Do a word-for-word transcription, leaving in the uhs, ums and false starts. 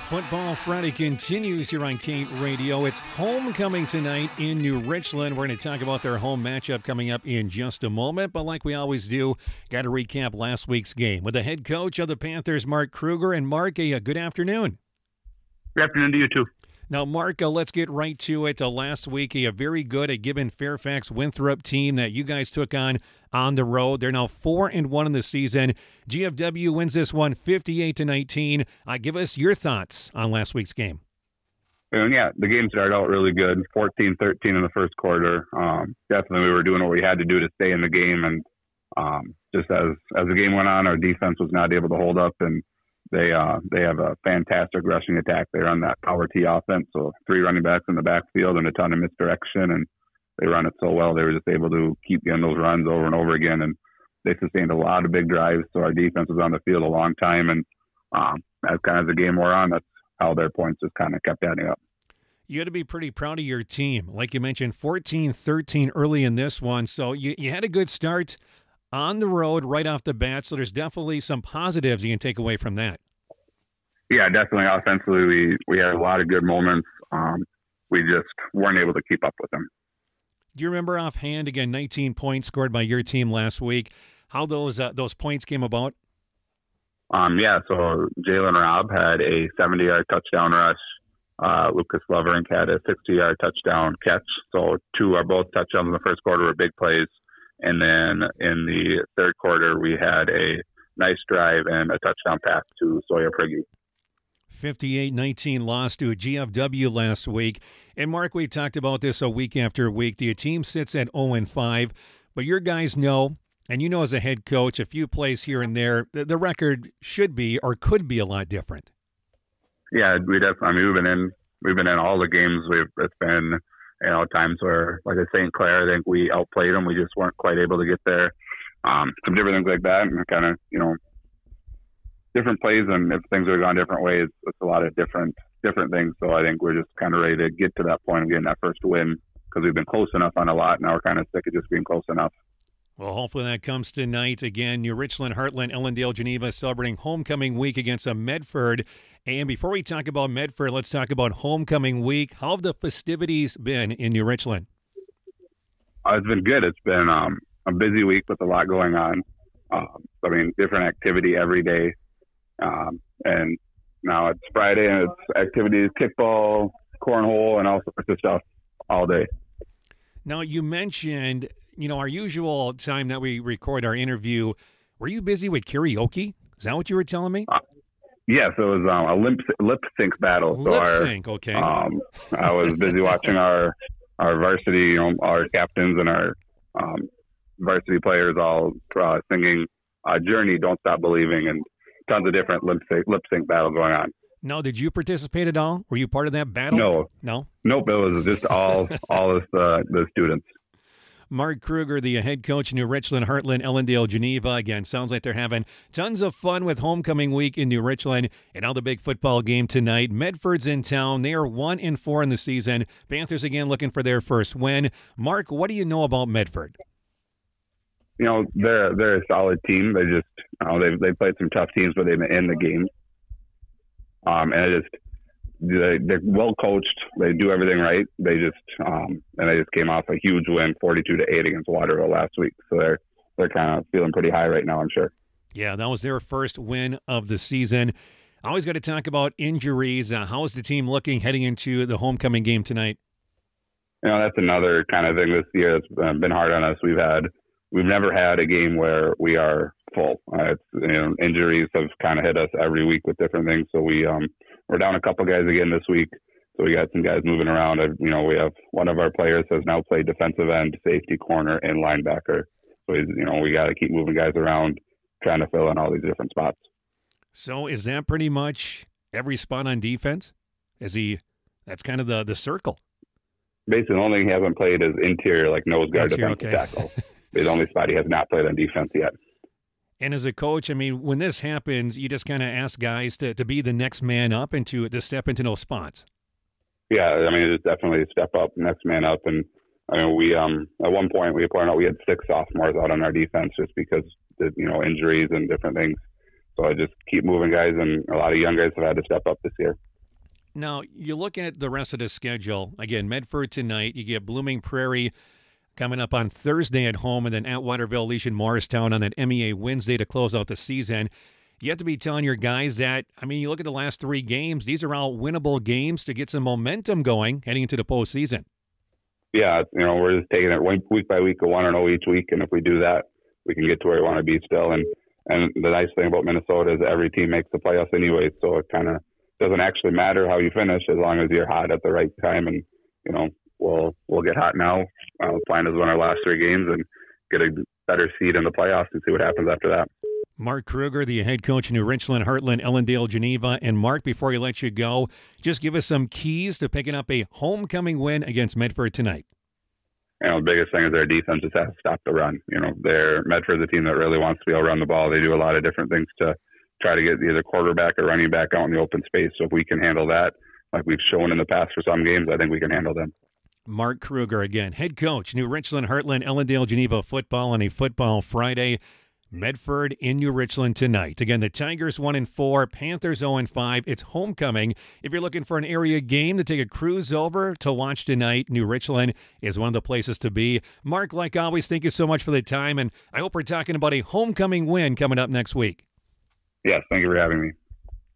Football Friday continues here on Kate Radio. It's homecoming tonight in New Richland. We're going to talk about their home matchup coming up in just a moment. But like we always do, got to recap last week's game with the head coach of the Panthers, Mark Kruger. And Mark, a good afternoon. Good afternoon to you, too. Now, Mark, uh, let's get right to it. Uh, last week, a, a very good, a Gibbon Fairfax Winthrop team that you guys took on on the road. They're now four and one in the season. G F W wins this one fifty-eight to nineteen. Uh, give us your thoughts on last week's game. And yeah, the game started out really good, fourteen thirteen in the first quarter. Um, definitely we were doing what we had to do to stay in the game. And um, just as, as the game went on, our defense was not able to hold up, and They uh they have a fantastic rushing attack. They run that power T offense, so three running backs in the backfield and a ton of misdirection, and they run it so well. They were just able to keep getting those runs over and over again, and they sustained a lot of big drives. So our defense was on the field a long time, and um, as kind of the game wore on, that's how their points just kind of kept adding up. You had to be pretty proud of your team. Like you mentioned, fourteen thirteen early in this one, so you, you had a good start on the road right off the bat, so there's definitely some positives you can take away from that. Yeah, definitely. Offensively, we, we had a lot of good moments. Um, we just weren't able to keep up with them. Do you remember offhand, again, nineteen points scored by your team last week, how those uh, those points came about? Um, yeah, so Jalen Robb had a seventy-yard touchdown rush. Uh, Lucas Loverink had a sixty-yard touchdown catch. So two are both touchdowns in the first quarter were big plays. And then in the third quarter, we had a nice drive and a touchdown pass to Sawyer Prigge. fifty-eight nineteen loss to G F W last week. And, Mark, we've talked about this a week after week. The team sits at oh and five, but your guys know, and you know as a head coach, a few plays here and there, the, the record should be or could be a lot different. Yeah, we definitely. I mean, we've been in we've been in all the games. We've it's been you know times where, like at Saint Clair, I think we outplayed them. We just weren't quite able to get there. Um, some different things like that, and kind of you know. different plays, and if things have gone different ways, it's a lot of different different things. So I think we're just kind of ready to get to that point of getting that first win because we've been close enough on a lot. Now we're kind of sick of just being close enough. Well, hopefully that comes tonight. Again, New Richland, Heartland, Ellendale, Geneva celebrating homecoming week against a Medford. And before we talk about Medford, let's talk about homecoming week. How have the festivities been in New Richland? Uh, it's been good. It's been um, a busy week with a lot going on. Um, I mean, different activity every day. Um, and now it's Friday and it's activities, kickball, cornhole, and all sorts of stuff all day. Now, you mentioned, you know, our usual time that we record our interview. Were you busy with karaoke? Is that what you were telling me? Uh, yes, it was um, a lip, lip sync battle. Lip so sync, our, okay. Um, I was busy watching our, our varsity, you know, our captains and our um, varsity players all uh, singing uh, Journey, Don't Stop Believing, and tons of different lip sync, lip sync battles going on. Now, did you participate at all? Were you part of that battle? No. No? Nope, it was just all all of the, the students. Mark Kruger, the head coach, New Richland, Heartland, Ellendale, Geneva. Again, sounds like they're having tons of fun with homecoming week in New Richland. And now the big football game tonight. Medford's in town. They are one and four in the season. Panthers again looking for their first win. Mark, what do you know about Medford? You know, they're they're a solid team. They just you know, they've they played some tough teams, but they've been in the game. Um, and it just they they're well coached. They do everything right. They just um, and they just came off a huge win, forty-two to eight against Waterville last week. So they're they're kind of feeling pretty high right now, I'm sure. Yeah, that was their first win of the season. I always got to talk about injuries. Uh, how is the team looking heading into the homecoming game tonight? You know, that's another kind of thing this year that's been hard on us. We've had We've never had a game where we are full. Uh, it's, you know, injuries have kind of hit us every week with different things. So we um we're down a couple guys again this week. So we got some guys moving around. I, you know, we have one of our players has now played defensive end, safety, corner, and linebacker. So he's, you know, we got to keep moving guys around, trying to fill in all these different spots. So is that pretty much every spot on defense? Is he? That's kind of the the circle. Basically, the only thing he hasn't played is interior, like nose guard, Interior, defensive okay. tackle. The only spot he has not played on defense yet. And as a coach, I mean, when this happens, you just kind of ask guys to, to be the next man up and to, to step into those spots. Yeah, I mean, it's definitely step up, next man up. And I mean, we um at one point we pointed out we had six sophomores out on our defense just because of, you know, injuries and different things. So I just keep moving guys, and a lot of young guys have had to step up this year. Now, you look at the rest of the schedule. Again, Medford tonight. You get Blooming Prairie coming up on Thursday at home, and then at Waterville, Legion Morristown on that M E A Wednesday to close out the season. You have to be telling your guys that, I mean, you look at the last three games, these are all winnable games to get some momentum going heading into the postseason. Yeah, you know, we're just taking it week by week, a one and oh each week, and if we do that, we can get to where we want to be still. And and the nice thing about Minnesota is every team makes the playoffs anyway, so it kind of doesn't actually matter how you finish as long as you're hot at the right time. And you know, we'll we'll get hot now. Uh, the plan is win our last three games and get a better seed in the playoffs and see what happens after that. Mark Kruger, the head coach of New Richland, Heartland, Ellendale, Geneva. And Mark, before we let you go, just give us some keys to picking up a homecoming win against Medford tonight. You know, the biggest thing is their defense just has to stop the run. You know, they're Medford's a team that really wants to be able to run the ball. They do a lot of different things to try to get either quarterback or running back out in the open space. So if we can handle that, like we've shown in the past for some games, I think we can handle them. Mark Kruger again, head coach, New Richland, Heartland, Ellendale, Geneva football on a Football Friday. Medford in New Richland tonight. Again, the Tigers one and four, Panthers oh and five. It's homecoming. If you're looking for an area game to take a cruise over to watch tonight, New Richland is one of the places to be. Mark, like always, thank you so much for the time, and I hope we're talking about a homecoming win coming up next week. Yes, thank you for having me.